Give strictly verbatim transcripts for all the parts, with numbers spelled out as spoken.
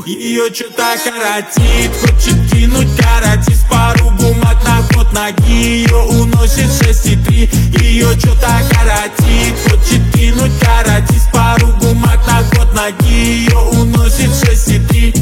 Ее что-то коротит, хочет кинуть каратис. Пару бумаг на ход ноги, ее уносит шесть и три. Ее что-то коротит, хочет кинуть каратис. Пару бумаг на ход ноги, ее уносит шесть и три.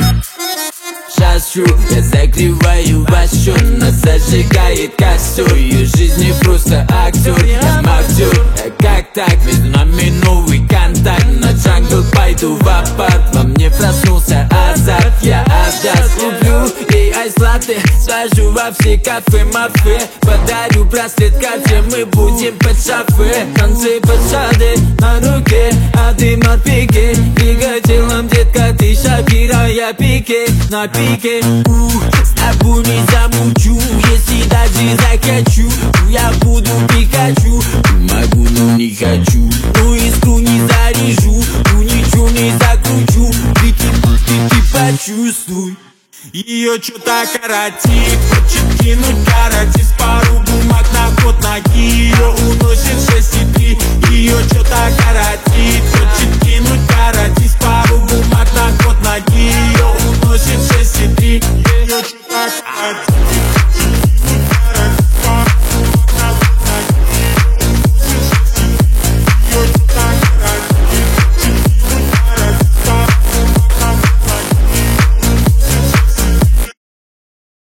Шашу, я закрываю ваш счет, нас зажигает костер. Ее жизнь не просто актер, я актер. Как так, между нами новый контакт. На джангл пойду в апарт, во мне проснулся азарт. Я Авдас куплю ей айс-латте, свожу во все кафе мафе. Подарю браслет Cartier, мы будем под шафе. Концы подшады на руке, а ты от пике. Двигай телом, детка, ты Шакира, я Пике. На пике, у, с тобой не замучу. Если даже захочу, я буду Пикачу. Могу, но не хочу, но искру не заряжу, ну ничего не закручу. Ты, ты, ты, ты почувствуй. Ее что-то коротит, хочет кинуть каратис. Пару бумаг на ход ноги, ее уносит шесть и три. Ее что-то коротит,